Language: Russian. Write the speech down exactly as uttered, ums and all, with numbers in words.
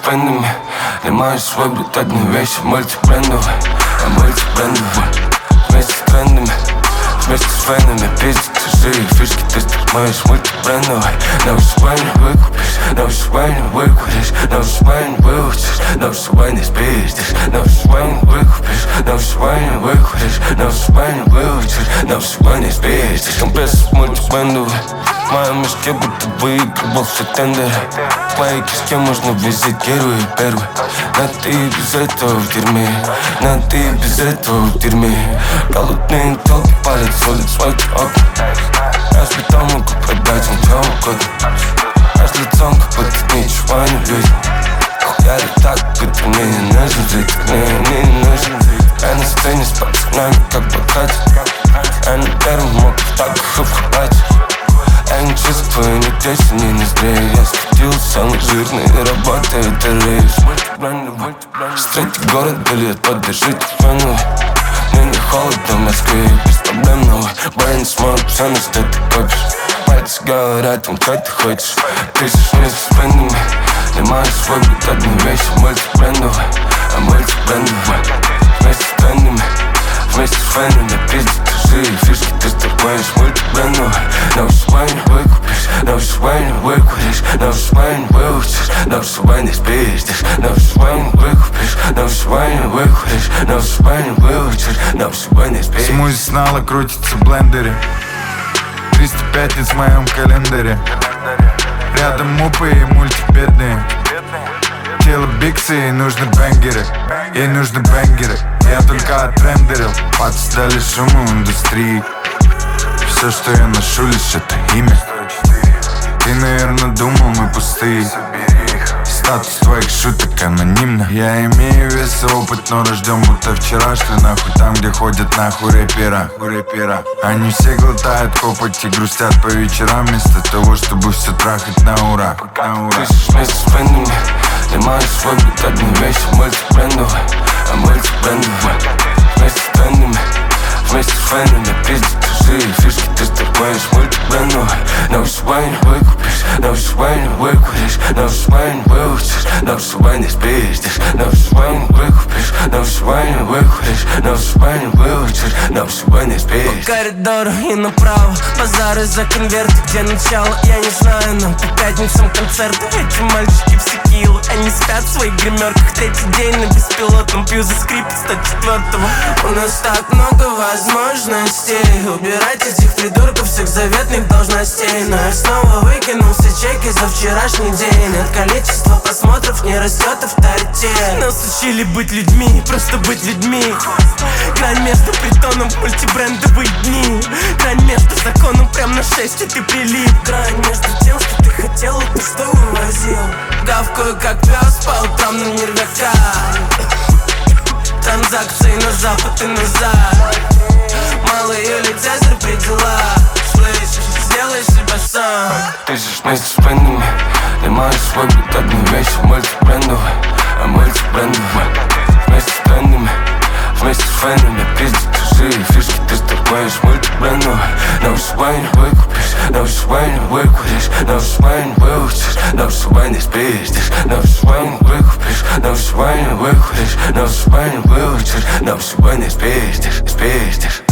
френдами. Ломаешь свой, блядь, одни вещи мультибрендовые, а мультибрендовые. Вместе с трендами, вместе с фенами. Пиздить чужие фишки, ты стримаешь мультибрендовые. На вышивай не выкупишь, на вышивай не выкуришь, на вышивай не выучишь, на вышивай не спиздишь, на вышивай не выкупишь, на вышивай не выкуришь, на вышивай не выучишь, на вышивай не спиздишь. Компресс мультибрендовый. В моем мешке будто выигрывал все тендеры. В твоей кишке можно взять первый и первый. Но ты без этого в тюрьме, но ты без этого в тюрьме. Голодные толпы палят с улиц свой окна. Я с бетом могу продать им что угодно. Я с лицом, как будто ничего не видел. Я ли так, будто мне не нужен жить, мне, мне не нужен. Я на сцене с пацанами, как богатый. Я на первом мог так хлопать. Я не чувствую ни тесни, ни зря. Я сходил самый жирный и работаю дыры. Встретить город или поддержите фену. Мне не холодно в Москве, без проблем новый. Брейн смог, все на что ты копишь. Пальцы говорят, он что ты хочешь. Ты же вместе с френдами. Ломаешь свой, блядь, одни вещи мультибрендовые, а мультибрендовые. Вместе с трендами, вместе с фенами. Пиздить чужие фишки, ты стримаешь мультибрендовые. На вышивай не выкупишь, на вышивай не выкуришь, на вышивай не выучишь, на вышивай не спиздишь, на вышивай не выкупишь, на вышивай не выкуришь, на вышивай не выучишь, на вышивай не спиздишь. Смузи снала крутится в блендере. Триста пятниц в моем календаре. Рядом мупы и мультик бедные. Тело биксы, ей нужны бенгеры. Ей нужны бенгеры. Я только отрендерил. Пацы дали шуму индустрии. Все, что я ношу, лишь это имя. Ты, наверное, думал, мы пустые. Статус твоих шуток анонимно. Я имею весь опыт, но рожден будто вчера. Что нахуй там, где ходят нахуй рэпера, рэпера. Они все глотают копоть и грустят по вечерам, вместо того, чтобы все трахать на ура, на ура. Ты же вместе с френдами. Ломаешь свой, блядь, одни вещи мультибрендовые, а мультибрендовые. Вместе с трендами, вместе с фенами. Пиздить чужие фишки, ты стримаешь мультибрендовые. На вышивай не выкупишь, на вышивай не выкуришь, на вышивай не выучишь, на вышивай не спиздишь, на вышивай не выкупишь, на вышивай не выкуришь, на вышивай не выучишь, на вышивай не спиздишь. По коридору и направо, базары за конверты, где начало, я не знаю, но по пятницам концерты. Эти мальчики все килы, они спят в своих гримерках. Третий день на беспилотном, пью за скрип сто четвёртого. У нас так много возможностей убирать этих придурков, всех заветных должностей. Но я снова выкинул все чеки за вчерашний день. От количества просмотров не растет авторитет. Нас учили быть людьми, просто быть людьми. Грань между притоном в мультибрендовые дни. Грань между законом прям на шесть, и ты прилип. Грань между тем, что ты хотел, и ты что вывозил. Гавкаю как пес по утрам на нервяках. Транзакции на запад и назад. Малый или тезер при делах. Слышишь, сделай себя сам. Ты же вместе с френдами. Ломаешь свой, блядь, одни вещи мультибрендовые, а мультибрендовые. Вместе с трендами, вместе с фенами. Пиздить чужие фишки, ты стримаешь мультибрендовые. На вышивай не выкупишь, на вышивай не выкуришь, на вышивай не выучишь, на вышивай не спиздишь, на вышивай не выкупишь, на вышивай не выкуришь, на вышивай не выучишь, на вышивай не спиздишь, спиздишь.